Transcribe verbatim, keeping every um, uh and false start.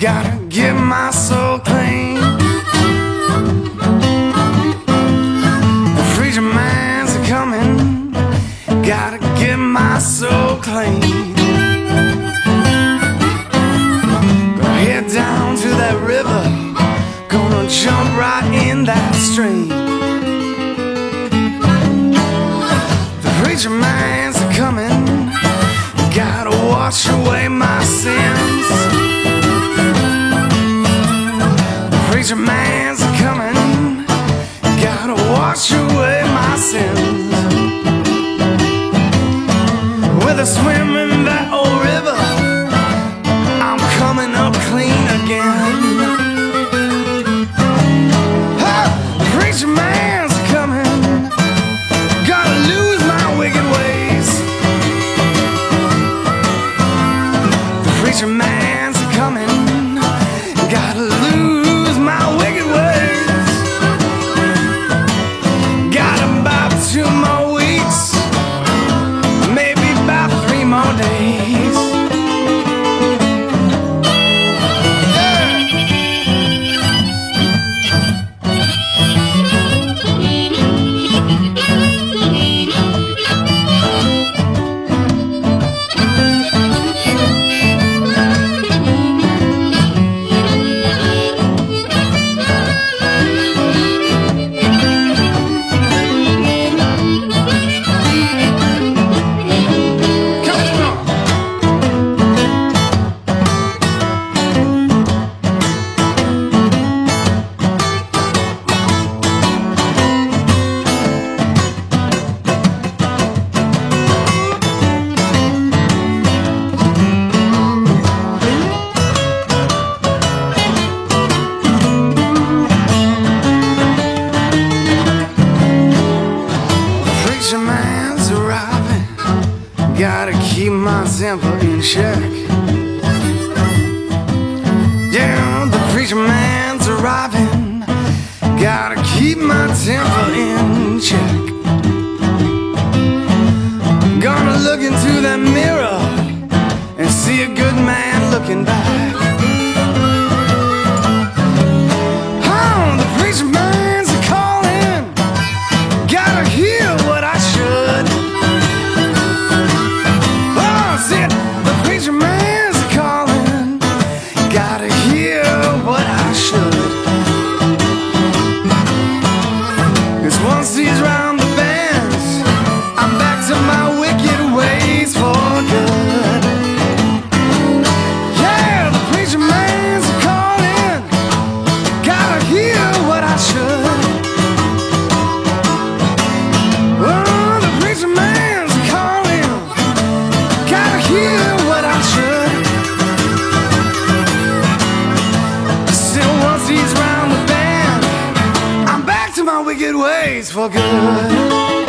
Gotta get my soul clean. The preacher man's a coming. Gotta get my soul clean. Gonna head down to that river. Gonna jump right in that stream. The preacher man's a coming. Gotta wash away my sins. The preacher man's a coming. Gotta wash away my sins. With a swim in that old river, I'm coming up clean again. Oh, the preacher man's a coming. Gotta lose my wicked ways. The preacher man's a coming. Gotta lose my wicked ways. Got about two more weeks, maybe about three more days. Man's arriving. Gotta keep my temper in check. Yeah, the preacher man's arriving. Gotta keep my temper in check. Gonna look into that mirror and see a good man looking back. Oh, the preacher man's a calling. Gotta hear what I should. Oh, see, the preacher man's a calling. Gotta hear what I should. 'Cause once he's round the bend, I'm back to my wicked ways for good. Yeah, the preacher man's a calling. Gotta hear what I should. Oh, the preacher man's a calling. Gotta hear what I should. Still, once he's round the bend, I'm back to my wicked ways for good.